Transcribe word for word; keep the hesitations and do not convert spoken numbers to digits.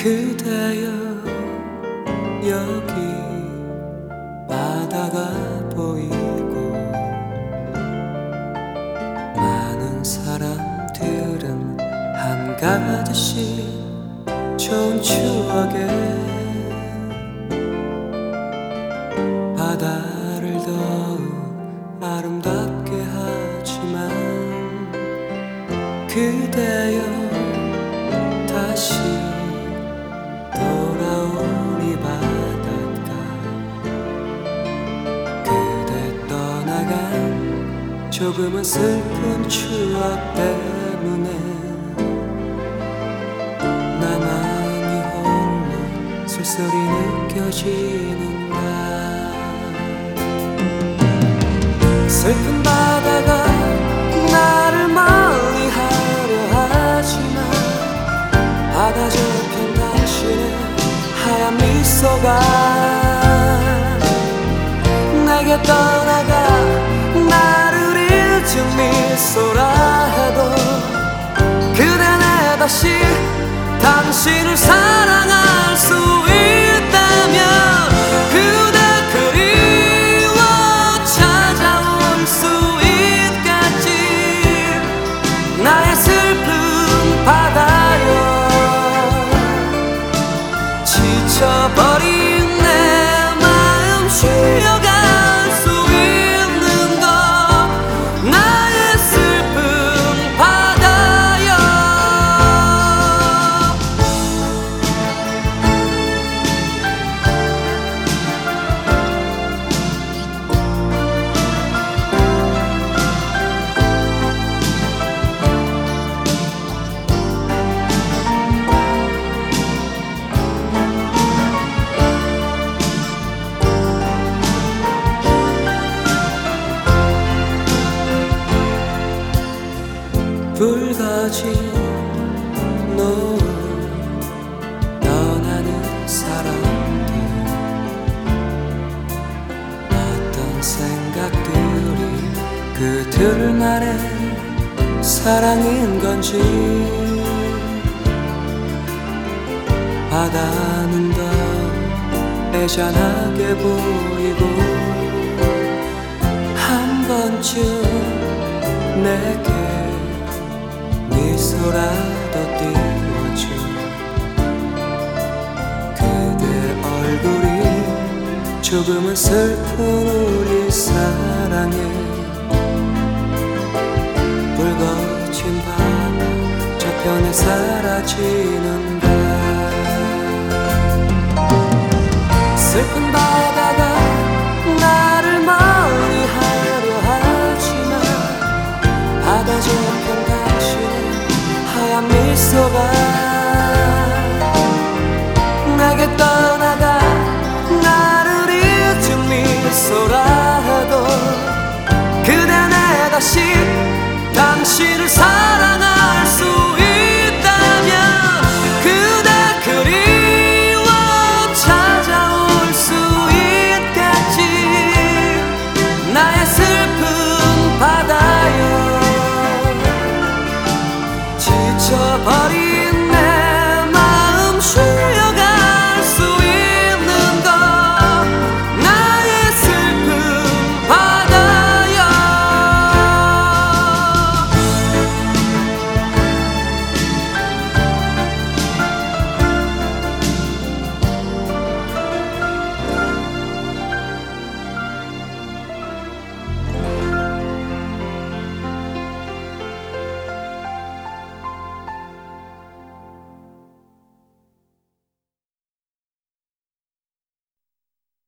그대여 여기 바다가 보이고 많은 사람들은 한가득씩 좋은 추억에 바다를 더욱 아름답게 하지만 그대여 다시 돌아온 이 바닷가 그대 떠나간 조금은 슬픈 추억 때문에 나만이 홀로 쓸쓸히 느껴지는가. 슬픈 바다가 나를 멀리하려 하지만 바다 저편 당신의 하얀 미소가 내게 떠나가 나를 잊은 미소라도 그대 내 다시 당신을 사랑할 수 있다면 그대 그리워 찾아올 수 있겠지. 나의 슬픈 바다여 지쳐버린 내 마음 쉬어갈 수 있는 것 나의 슬픈 바다여. 불 꺼진 노을 떠나는 사람들 어떤 생각들이 그들만의 사랑인 건지 바다는 더 애잔하게 보이고 한 번쯤 내게 미소라도 띄워줘. 그대 얼굴이 조금은 슬픈 우리 사랑에 붉어진 바다 저편에 사라지는가. 슬픈 바다가 나를 멀리하려 하지만 바다 저편 당신의 하얀 미소가